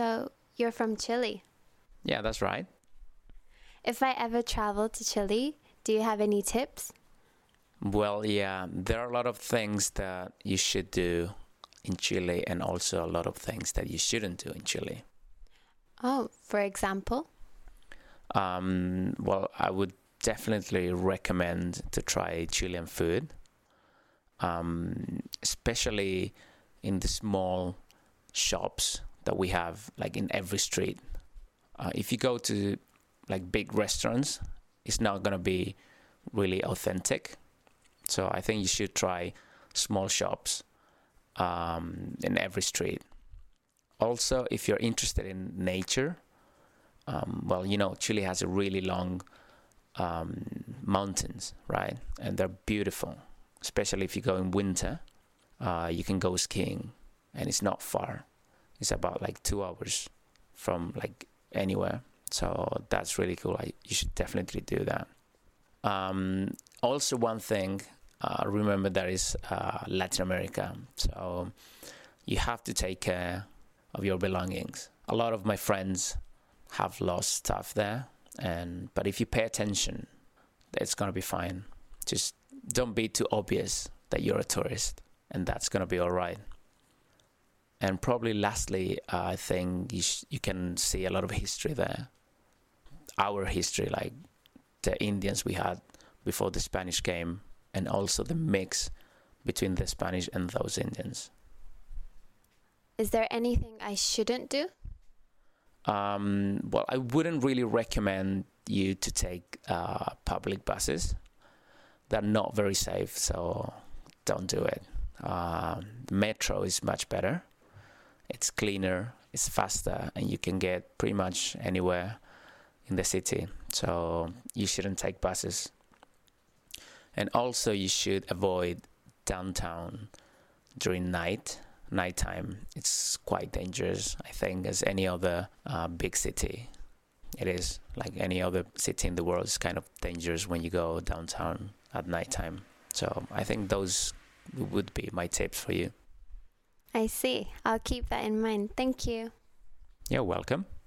So you're from Chile. Yeah, that's right. If I ever travel to Chile, do you have any tips? Well, yeah, there are a lot of things that you should do in Chile and also a lot of things that you shouldn't do in Chile. Oh, for example? Well, I would definitely recommend to try Chilean food, especially in the small shops that we have like in every street. If you go to like big restaurants, it's not gonna be really authentic. So I think you should try small shops in every street. Also, if you're interested in nature, well, you know, Chile has a really long mountains, right? And they're beautiful, especially if you go in winter. You can go skiing, and it's not far. It's about like 2 hours from like anywhere. So that's really cool. You should definitely do that. Also, one thing, remember there is Latin America. So you have to take care of your belongings. A lot of my friends have lost stuff there, but if you pay attention, it's gonna be fine. Just don't be too obvious that you're a tourist, and that's gonna be all right. And probably lastly, I think you can see a lot of history there. Our history, like the Indians we had before the Spanish came, and also the mix between the Spanish and those Indians. Is there anything I shouldn't do? Well, I wouldn't really recommend you to take public buses. They're not very safe, so don't do it. Metro is much better. It's cleaner, it's faster, and you can get pretty much anywhere in the city. So you shouldn't take buses. And also you should avoid downtown during nighttime. It's quite dangerous, I think, as any other big city. It is like any other city in the world. It's kind of dangerous when you go downtown at nighttime. So I think those would be my tips for you. I see. I'll keep that in mind. Thank you. You're welcome.